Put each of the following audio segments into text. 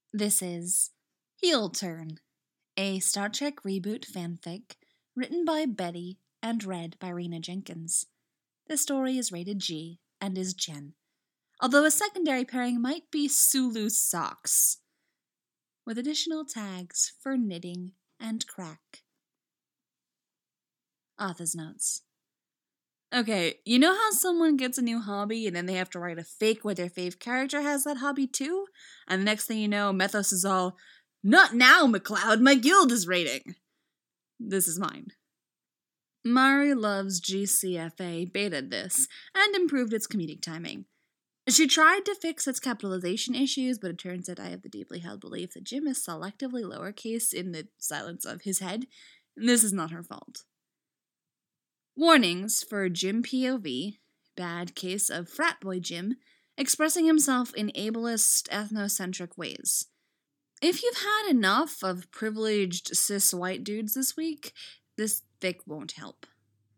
This is Heel Turn, a Star Trek reboot fanfic written by Betty and read by Rena Jenkins. The story is rated G and is Jen, although a secondary pairing might be Sulu Socks, with additional tags for knitting and crack. Author's notes. Okay, you know how someone gets a new hobby and then they have to write a fake where their fave character has that hobby too? And the next thing you know, Mythos is all, "Not now, McCloud, my guild is raiding." This is mine. Mari Loves GCFA betaed this and improved its comedic timing. She tried to fix its capitalization issues, but it turns out I have the deeply held belief that Jim is selectively lowercase in the silence of his head, and this is not her fault. Warnings for Jim POV, bad case of frat boy Jim, expressing himself in ableist, ethnocentric ways. If you've had enough of privileged cis white dudes this week, this fic won't help.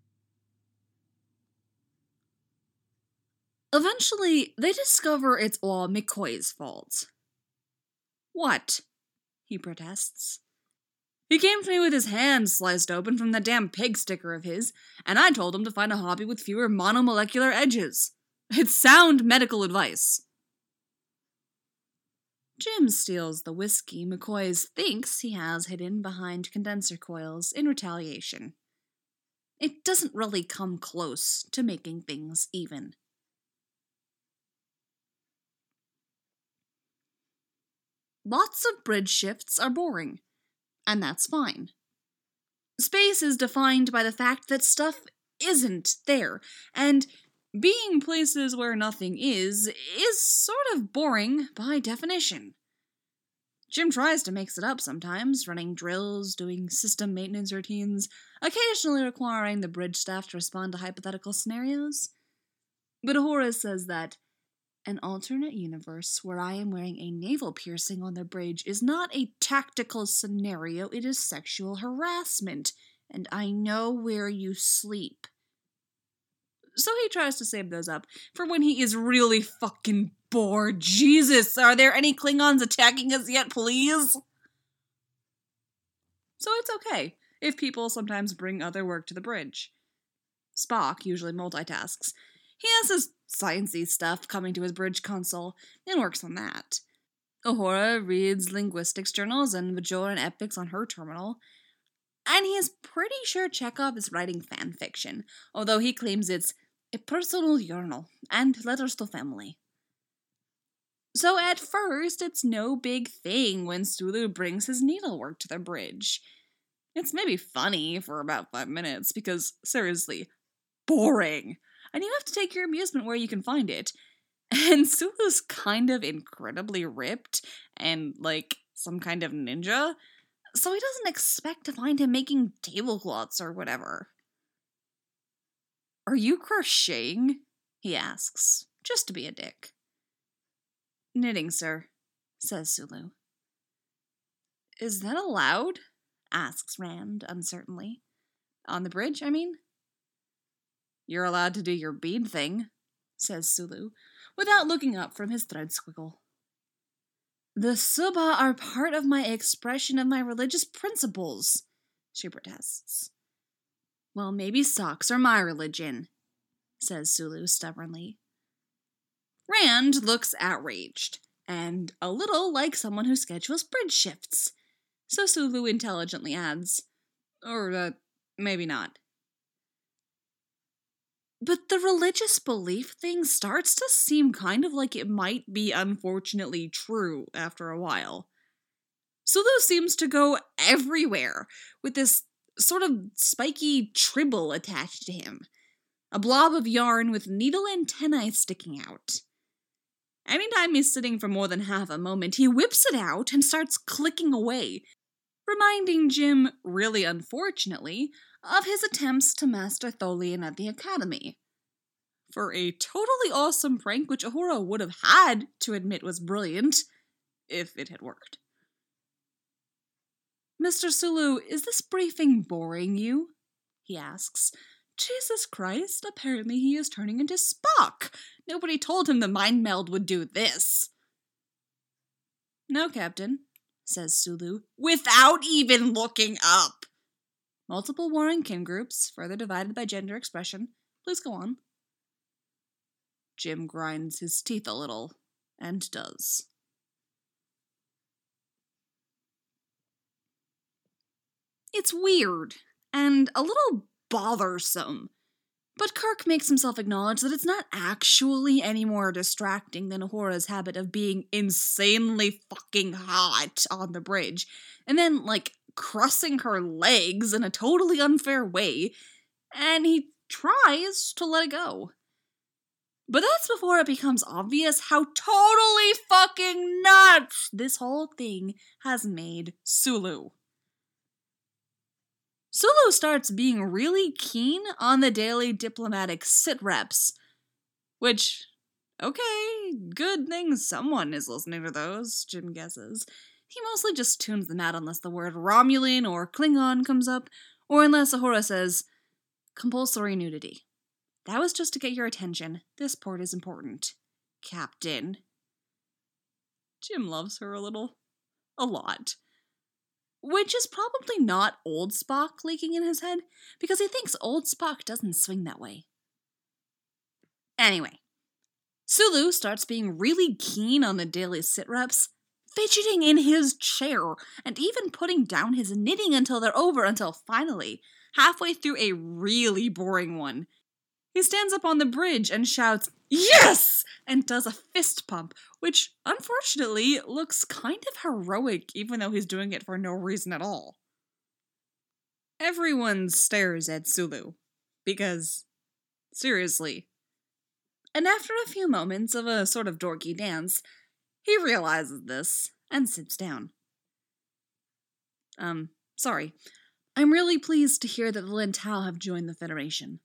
Eventually, they discover it's all McCoy's fault. What? He protests. He came to me with his hand sliced open from that damn pig sticker of his, and I told him to find a hobby with fewer monomolecular edges. It's sound medical advice. Jim steals the whiskey McCoy thinks he has hidden behind condenser coils in retaliation. It doesn't really come close to making things even. Lots of bridge shifts are boring, and that's fine. Space is defined by the fact that stuff isn't there, and being places where nothing is sort of boring by definition. Jim tries to mix it up sometimes, running drills, doing system maintenance routines, occasionally requiring the bridge staff to respond to hypothetical scenarios. But Ahura says that an alternate universe where I am wearing a navel piercing on the bridge is not a tactical scenario, it is sexual harassment, and I know where you sleep. So he tries to save those up for when he is really fucking bored. Jesus, are there any Klingons attacking us yet, please? So it's okay if people sometimes bring other work to the bridge. Spock usually multitasks. He has his sciencey stuff coming to his bridge console and works on that. Ahura reads linguistics journals and Bajoran epics on her terminal. And he is pretty sure Chekhov is writing fan fiction, although he claims it's a personal journal and letters to family. So at first, it's no big thing when Sulu brings his needlework to the bridge. It's maybe funny for about 5 minutes, because, seriously, boring. And you have to take your amusement where you can find it. And Sulu's kind of incredibly ripped and, like, some kind of ninja, so he doesn't expect to find him making tablecloths or whatever. "Are you crocheting?" he asks, just to be a dick. "Knitting, sir," says Sulu. "Is that allowed?" asks Rand uncertainly. "On the bridge, I mean?" "You're allowed to do your bead thing," says Sulu, without looking up from his thread squiggle. "The Suba are part of my expression of my religious principles," she protests. "Well, maybe socks are my religion," says Sulu stubbornly. Rand looks outraged, and a little like someone who schedules bridge shifts. So Sulu intelligently adds, or, maybe not. But the religious belief thing starts to seem kind of like it might be unfortunately true after a while. Sulu seems to go everywhere with this sort of spiky tribble attached to him. A blob of yarn with needle antennae sticking out. Anytime he's sitting for more than half a moment, he whips it out and starts clicking away, reminding Jim, really unfortunately, of his attempts to master Tholian at the Academy. For a totally awesome prank which Ahura would have had to admit was brilliant, if it had worked. "Mr. Sulu, is this briefing boring you?" he asks. Jesus Christ, apparently he is turning into Spock. Nobody told him the mind meld would do this. No, Captain, says Sulu, without even looking up. Multiple warring kin groups, further divided by gender expression. Please go on. Jim grinds his teeth a little, and does. It's weird, and a little bothersome. But Kirk makes himself acknowledge that it's not actually any more distracting than Uhura's habit of being insanely fucking hot on the bridge, and then, crossing her legs in a totally unfair way, and he tries to let it go. But that's before it becomes obvious how totally fucking nuts this whole thing has made Sulu. Sulu starts being really keen on the daily diplomatic sit-reps, which, okay, good thing someone is listening to those, Jim guesses. He mostly just tunes them out unless the word Romulan or Klingon comes up, or unless Uhura says, compulsory nudity. That was just to get your attention. This port is important. Captain. Jim loves her a little. A lot. Which is probably not old Spock leaking in his head, because he thinks old Spock doesn't swing that way. Anyway, Sulu starts being really keen on the daily sit-reps, fidgeting in his chair, and even putting down his knitting until they're over, until finally, halfway through a really boring one, he stands up on the bridge and shouts, "Yes!" and does a fist pump, which, unfortunately, looks kind of heroic even though he's doing it for no reason at all. Everyone stares at Sulu, because, seriously. And after a few moments of a sort of dorky dance, he realizes this and sits down. Sorry. I'm really pleased to hear that the Lintau have joined the Federation.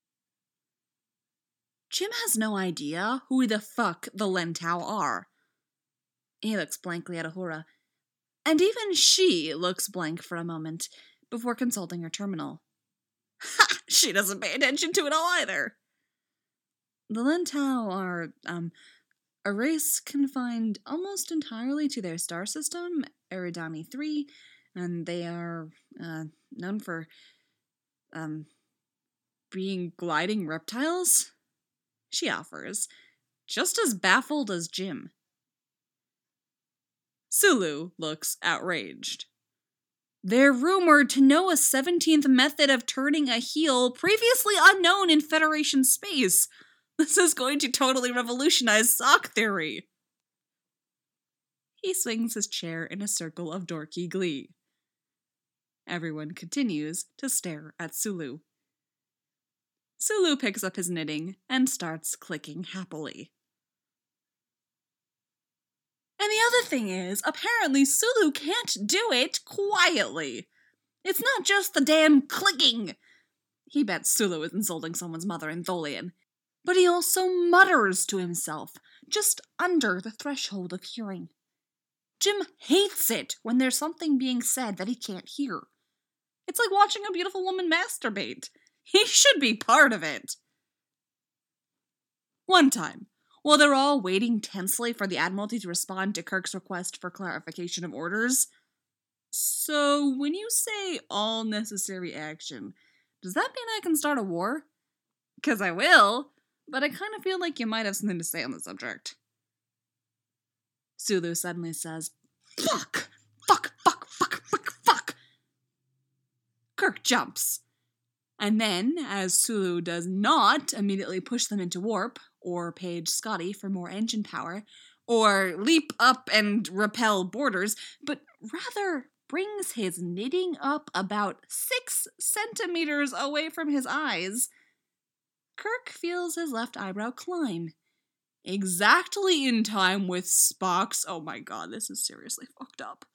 Jim has no idea who the fuck the Lintau are. He looks blankly at Uhura, and even she looks blank for a moment before consulting her terminal. Ha! She doesn't pay attention to it all either. The Lintau are, a race confined almost entirely to their star system, Eridani 3, and they are, known for, being gliding reptiles? She offers, just as baffled as Jim. Sulu looks outraged. They're rumored to know a 17th method of turning a heel previously unknown in Federation space. This is going to totally revolutionize sock theory. He swings his chair in a circle of dorky glee. Everyone continues to stare at Sulu. Sulu picks up his knitting and starts clicking happily. And the other thing is, apparently Sulu can't do it quietly. It's not just the damn clicking. He bets Sulu is insulting someone's mother in Tholian. But he also mutters to himself, just under the threshold of hearing. Jim hates it when there's something being said that he can't hear. It's like watching a beautiful woman masturbate. He should be part of it. One time, while they're all waiting tensely for the Admiralty to respond to Kirk's request for clarification of orders. So, when you say all necessary action, does that mean I can start a war? 'Cause I will, but I kind of feel like you might have something to say on the subject. Sulu suddenly says, Fuck! Fuck, fuck, fuck, fuck, fuck! Kirk jumps. And then, as Sulu does not immediately push them into warp, or page Scotty for more engine power, or leap up and repel borders, but rather brings his knitting up about 6 centimeters away from his eyes, Kirk feels his left eyebrow climb. Exactly in time with Spock's, oh my god, this is seriously fucked up.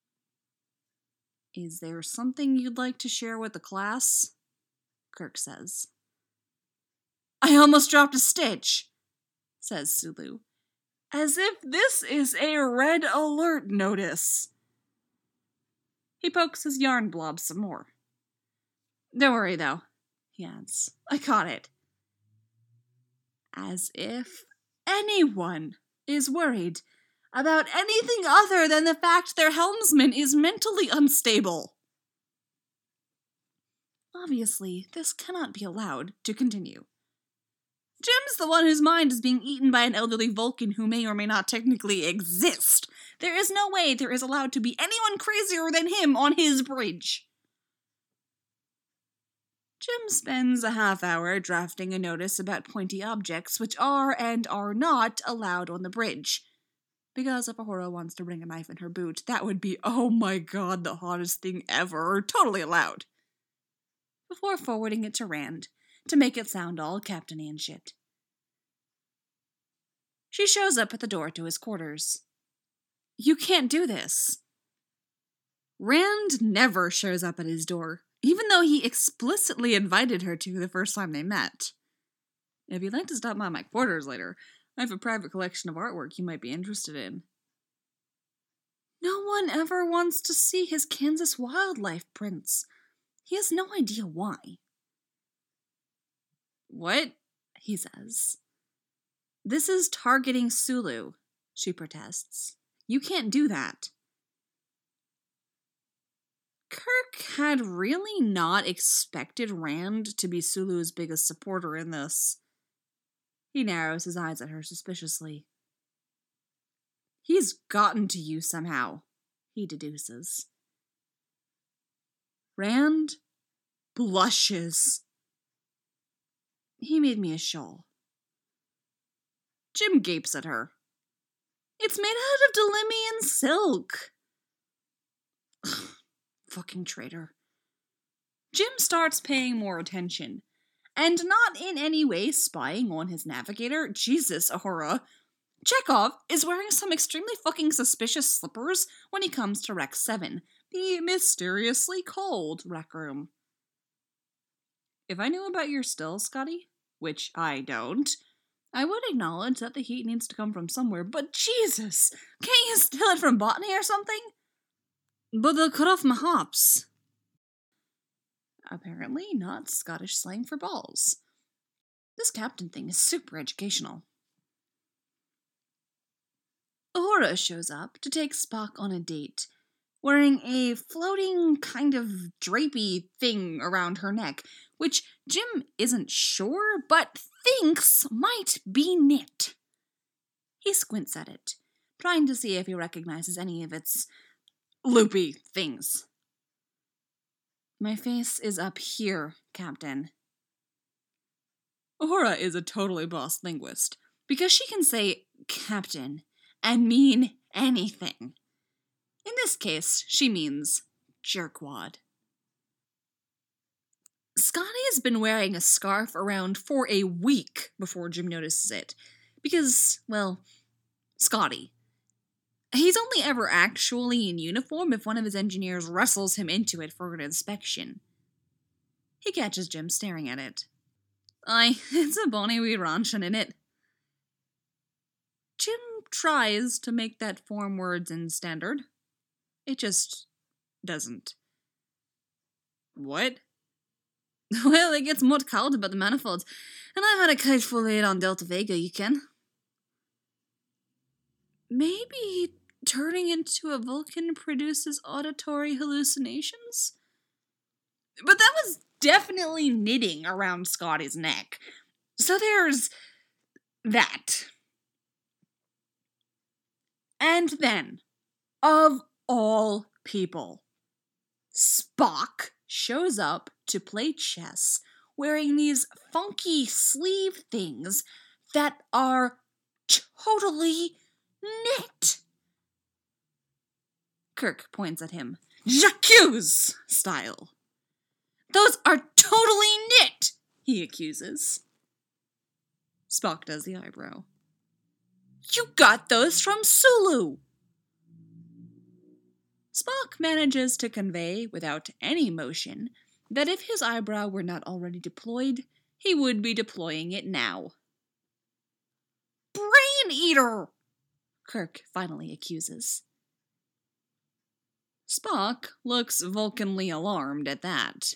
Is there something you'd like to share with the class? Kirk says. I almost dropped a stitch, says Sulu, as if this is a red alert notice. He pokes his yarn blob some more. Don't worry, though, he adds. I caught it. As if anyone is worried about anything other than the fact their helmsman is mentally unstable. Obviously, this cannot be allowed to continue. Jim's the one whose mind is being eaten by an elderly Vulcan who may or may not technically exist. There is no way there is allowed to be anyone crazier than him on his bridge. Jim spends a half hour drafting a notice about pointy objects which are and are not allowed on the bridge. Because if Uhura wants to bring a knife in her boot, that would be, oh my god, the hottest thing ever, totally allowed. Before forwarding it to Rand, to make it sound all captainy and shit. She shows up at the door to his quarters. You can't do this. Rand never shows up at his door, even though he explicitly invited her to the first time they met. If you'd like to stop by my quarters later, I have a private collection of artwork you might be interested in. No one ever wants to see his Kansas wildlife prints. He has no idea why. What? He says. This is targeting Sulu, she protests. You can't do that. Kirk had really not expected Rand to be Sulu's biggest supporter in this. He narrows his eyes at her suspiciously. He's gotten to you somehow, he deduces. Rand blushes. He made me a shawl. Jim gapes at her. It's made out of Delimian silk. Fucking traitor. Jim starts paying more attention, and not in any way spying on his navigator. Jesus, Uhura. Chekhov is wearing some extremely fucking suspicious slippers when he comes to Rec 7, the mysteriously cold rec room. If I knew about your stills, Scotty, which I don't, I would acknowledge that the heat needs to come from somewhere, but Jesus, can't you steal it from botany or something? But they'll cut off my hops. Apparently not Scottish slang for balls. This captain thing is super educational. Uhura shows up to take Spock on a date, wearing a floating kind of drapey thing around her neck, which Jim isn't sure, but thinks might be knit. He squints at it, trying to see if he recognizes any of its loopy things. My face is up here, Captain. Uhura is a totally boss linguist, because she can say Captain and mean anything. In this case, she means jerkwad. Scotty has been wearing a scarf around for a week before Jim notices it. Because, well, Scotty. He's only ever actually in uniform if one of his engineers wrestles him into it for an inspection. He catches Jim staring at it. Aye, it's a bonny wee ranchin' in it. Jim tries to make that form words in standard. It just doesn't. What? Well, it gets mud cold about the manifolds, and I've had a kite full aid on Delta Vega, you can. Maybe turning into a Vulcan produces auditory hallucinations? But that was definitely knitting around Scotty's neck. So there's that. And then, of all people, Spock shows up to play chess wearing these funky sleeve things that are totally knit. Kirk points at him, J'accuse style. Those are totally knit, he accuses. Spock does the eyebrow. You got those from Sulu. Spock manages to convey, without any motion, that if his eyebrow were not already deployed, he would be deploying it now. Brain eater! Kirk finally accuses. Spock looks Vulcanly alarmed at that.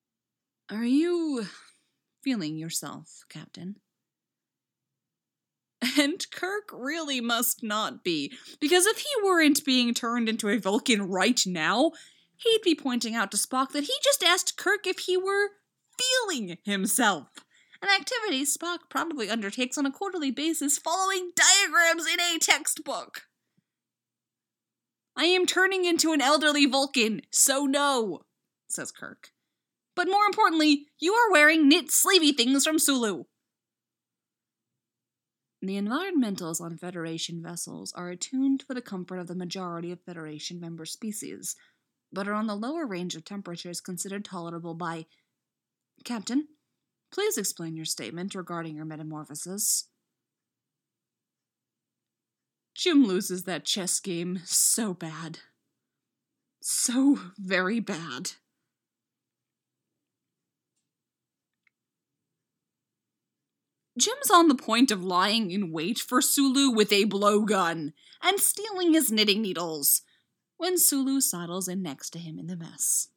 Are you feeling yourself, Captain? And Kirk really must not be, because if he weren't being turned into a Vulcan right now, he'd be pointing out to Spock that he just asked Kirk if he were feeling himself, an activity Spock probably undertakes on a quarterly basis following diagrams in a textbook. I am turning into an elderly Vulcan, so no, says Kirk. But more importantly, you are wearing knit sleevey things from Sulu. The environmentals on Federation vessels are attuned for the comfort of the majority of Federation member species, but are on the lower range of temperatures considered tolerable by... Captain, please explain your statement regarding your metamorphosis. Jim loses that chess game so bad. So very bad. Jim's on the point of lying in wait for Sulu with a blowgun and stealing his knitting needles when Sulu sidles in next to him in the mess.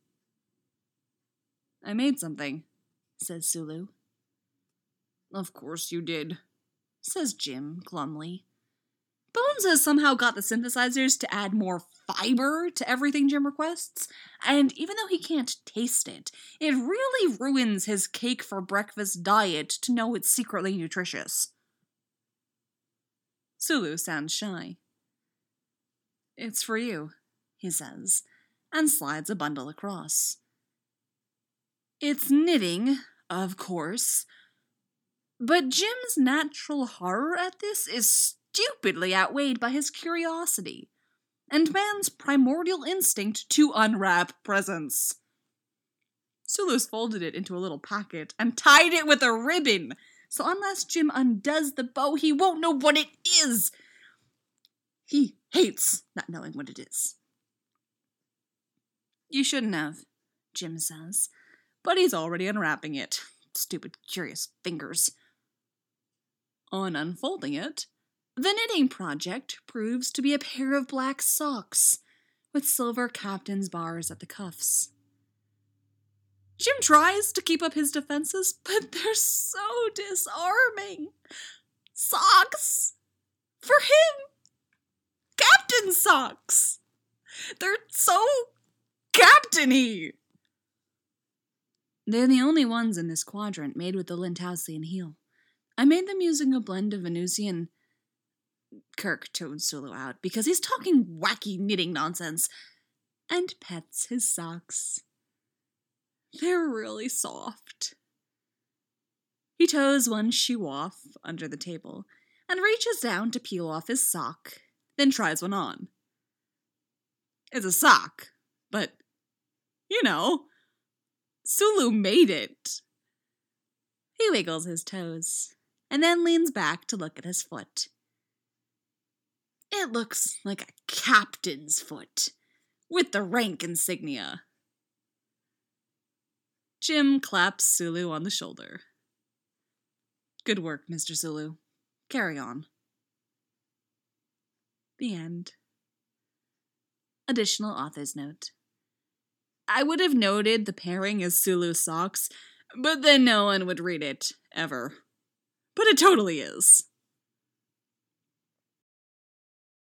I made something, says Sulu. Of course you did, says Jim glumly. Bones has somehow got the synthesizers to add more fiber to everything Jim requests, and even though he can't taste it, it really ruins his cake for breakfast diet to know it's secretly nutritious. Sulu sounds shy. It's for you, he says, and slides a bundle across. It's knitting, of course, but Jim's natural horror at this is stupidly outweighed by his curiosity, and man's primordial instinct to unwrap presents. Sulu's folded it into a little packet and tied it with a ribbon, so unless Jim undoes the bow, he won't know what it is. He hates not knowing what it is. You shouldn't have, Jim says, but he's already unwrapping it. Stupid, curious fingers. On unfolding it, the knitting project proves to be a pair of black socks with silver captain's bars at the cuffs. Jim tries to keep up his defenses, but they're so disarming. Socks! For him! Captain socks! They're so captain-y! They're the only ones in this quadrant made with the Lintausian heel. I made them using a blend of Venusian... Kirk tones Sulu out because he's talking wacky knitting nonsense and pets his socks. They're really soft. He toes one shoe off under the table and reaches down to peel off his sock, then tries one on. It's a sock, but, you know, Sulu made it. He wiggles his toes and then leans back to look at his foot. It looks like a captain's foot, with the rank insignia. Jim claps Sulu on the shoulder. Good work, Mr. Sulu. Carry on. The end. Additional author's note. I would have noted the pairing as Sulu socks, but then no one would read it, ever. But it totally is.